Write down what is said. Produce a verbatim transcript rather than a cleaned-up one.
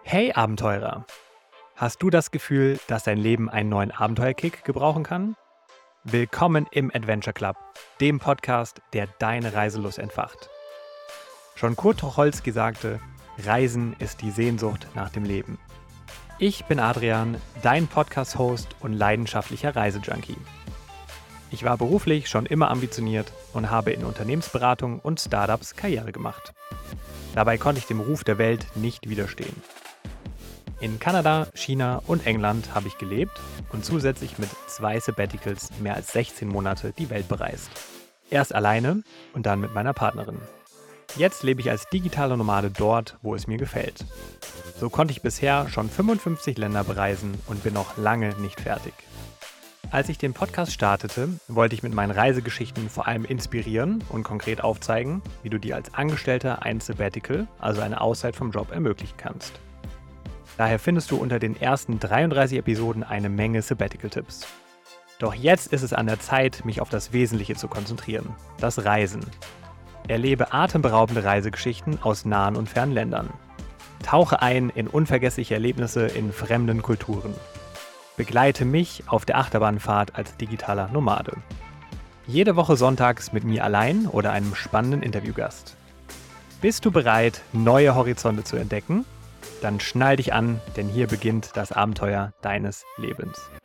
Hey Abenteurer! Hast du das Gefühl, dass dein Leben einen neuen Abenteuerkick gebrauchen kann? Willkommen im Adventure Club, dem Podcast, der deine Reiselust entfacht. Schon Kurt Tucholsky sagte, Reisen ist die Sehnsucht nach dem Leben. Ich bin Adrian, dein Podcast-Host und leidenschaftlicher Reisejunkie. Ich war beruflich schon immer ambitioniert und habe in Unternehmensberatung und Startups Karriere gemacht. Dabei konnte ich dem Ruf der Welt nicht widerstehen. In Kanada, China und England habe ich gelebt und zusätzlich mit zwei Sabbaticals mehr als sechzehn Monate die Welt bereist. Erst alleine und dann mit meiner Partnerin. Jetzt lebe ich als digitaler Nomade dort, wo es mir gefällt. So konnte ich bisher schon fünfundfünfzig Länder bereisen und bin noch lange nicht fertig. Als ich den Podcast startete, wollte ich mit meinen Reisegeschichten vor allem inspirieren und konkret aufzeigen, wie du dir als Angestellter ein Sabbatical, also eine Auszeit vom Job, ermöglichen kannst. Daher findest du unter den ersten dreiunddreißig Episoden eine Menge Sabbatical-Tipps. Doch jetzt ist es an der Zeit, mich auf das Wesentliche zu konzentrieren, das Reisen. Erlebe atemberaubende Reisegeschichten aus nahen und fernen Ländern. Tauche ein in unvergessliche Erlebnisse in fremden Kulturen. Begleite mich auf der Achterbahnfahrt als digitaler Nomade. Jede Woche sonntags mit mir allein oder einem spannenden Interviewgast. Bist du bereit, neue Horizonte zu entdecken? Dann schnall dich an, denn hier beginnt das Abenteuer deines Lebens.